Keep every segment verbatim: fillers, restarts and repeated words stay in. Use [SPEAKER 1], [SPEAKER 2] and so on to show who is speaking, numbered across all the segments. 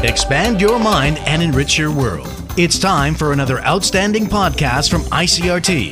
[SPEAKER 1] Expand your mind and enrich your world. It's time for another outstanding podcast from I C R T.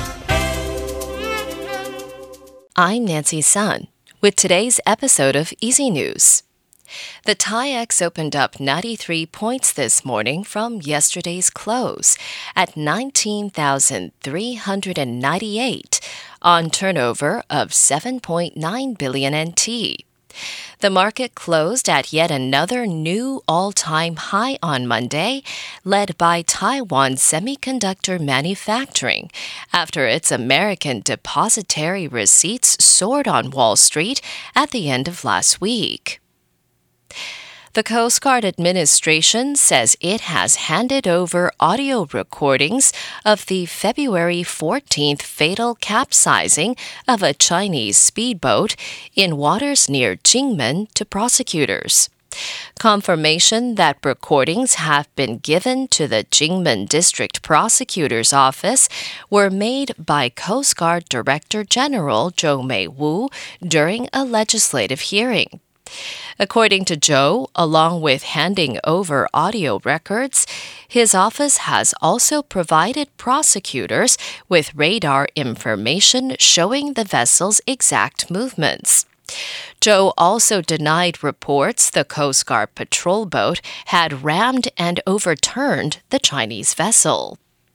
[SPEAKER 2] I'm Nancy Sun with today's episode of Easy News. The T A I E X opened up ninety-three points this morning from yesterday's close at nineteen thousand three hundred ninety-eight on turnover of seven point nine billion N T. The market closed at yet another new all-time high on Monday, led by Taiwan semiconductor manufacturing, after its American depositary receipts soared on Wall Street at the end of last week. The Coast Guard Administration says it has handed over audio recordings of the February fourteenth fatal capsizing of a Chinese speedboat in waters near Jinmen to prosecutors. Confirmation that recordings have been given to the Jinmen District Prosecutor's Office were made by Coast Guard Director General Zhou Meiwu during a legislative hearing. According to Zhou, along with handing over audio records, his office has also provided prosecutors with radar information showing the vessel's exact movements. Zhou also denied reports the Coast Guard patrol boat had rammed and overturned the Chinese vessel.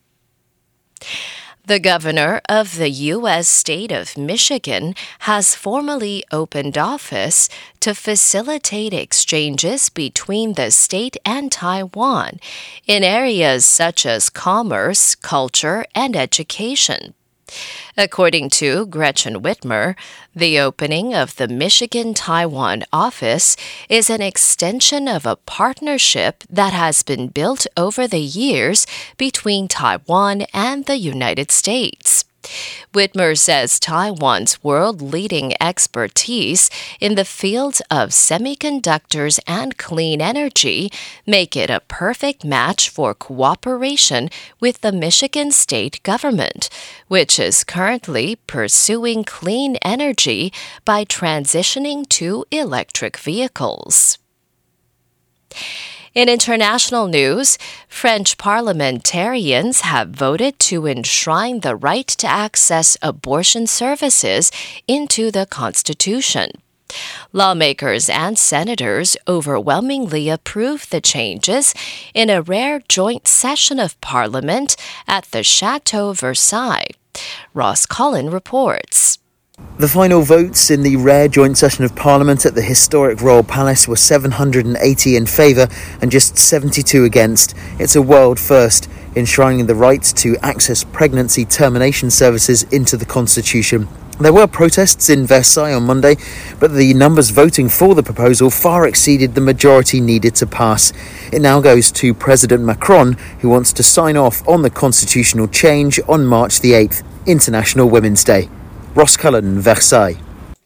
[SPEAKER 2] The governor of the U S state of Michigan has formally opened office to facilitate exchanges between the state and Taiwan in areas such as commerce, culture, and education. According to Gretchen Whitmer, the opening of the Michigan-Taiwan office is an extension of a partnership that has been built over the years between Taiwan and the United States. Whitmer says Taiwan's world-leading expertise in the fields of semiconductors and clean energy make it a perfect match for cooperation with the Michigan state government, which is currently pursuing clean energy by transitioning to electric vehicles. In international news, French parliamentarians have voted to enshrine the right to access abortion services into the Constitution. Lawmakers and senators overwhelmingly approved the changes in a rare joint session of Parliament at the Chateau Versailles. Ross Cullen reports.
[SPEAKER 3] The final votes in the rare joint session of Parliament at the historic Royal Palace were seven hundred eighty in favour and just seventy-two against. It's a world first, enshrining the right to access pregnancy termination services into the Constitution. There were protests in Versailles on Monday, but the numbers voting for the proposal far exceeded the majority needed to pass. It now goes to President Macron, who wants to sign off on the constitutional change on March the eighth, International Women's Day. Ross Cullen, Versailles.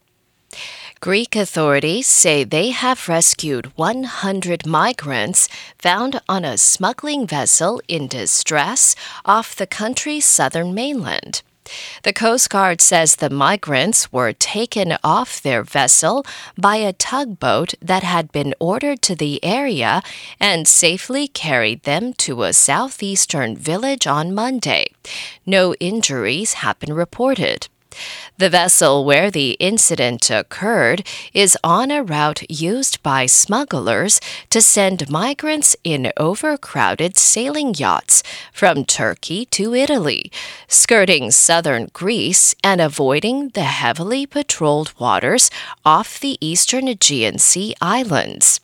[SPEAKER 2] Greek authorities say they have rescued one hundred migrants found on a smuggling vessel in distress off the country's southern mainland. The Coast Guard says the migrants were taken off their vessel by a tugboat that had been ordered to the area and safely carried them to a southeastern village on Monday. No injuries have been reported. The vessel where the incident occurred is on a route used by smugglers to send migrants in overcrowded sailing yachts from Turkey to Italy, skirting southern Greece and avoiding the heavily patrolled waters off the eastern Aegean Sea islands.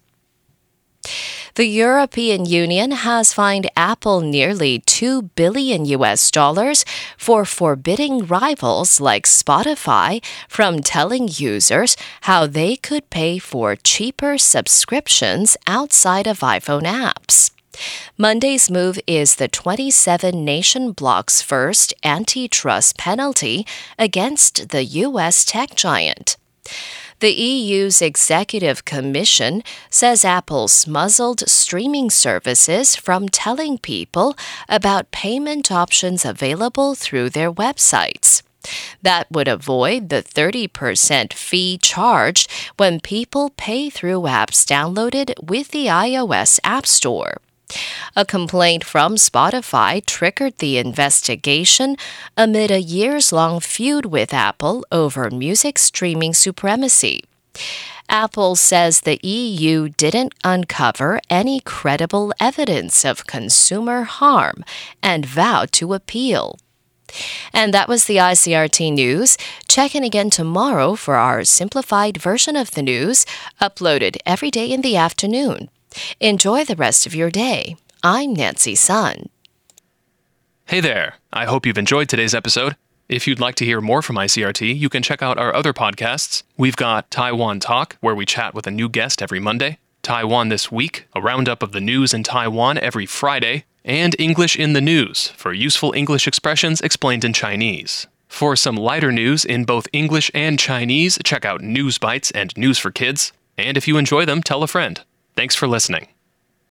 [SPEAKER 2] The European Union has fined Apple nearly two billion U S dollars for forbidding rivals like Spotify from telling users how they could pay for cheaper subscriptions outside of iPhone apps. Monday's move is the twenty-seven nation bloc's first antitrust penalty against the U S tech giant. The E U's Executive Commission says Apple's muzzled streaming services from telling people about payment options available through their websites. That would avoid the thirty percent fee charged when people pay through apps downloaded with the iOS App Store. A complaint from Spotify triggered the investigation amid a years-long feud with Apple over music streaming supremacy. Apple says the E U didn't uncover any credible evidence of consumer harm and vowed to appeal. And that was the I C R T News. Check in again tomorrow for our simplified version of the news, uploaded every day in the afternoon. Enjoy the rest of your day. I'm Nancy Sun.
[SPEAKER 4] Hey there. I hope you've enjoyed today's episode. If you'd like to hear more from I C R T, you can check out our other podcasts. We've got Taiwan Talk, where we chat with a new guest every Monday, Taiwan This Week, a roundup of the news in Taiwan every Friday, and English in the News, for useful English expressions explained in Chinese. For some lighter news in both English and Chinese, check out News Bites and News for Kids. And if you enjoy them, tell a friend. Thanks for listening.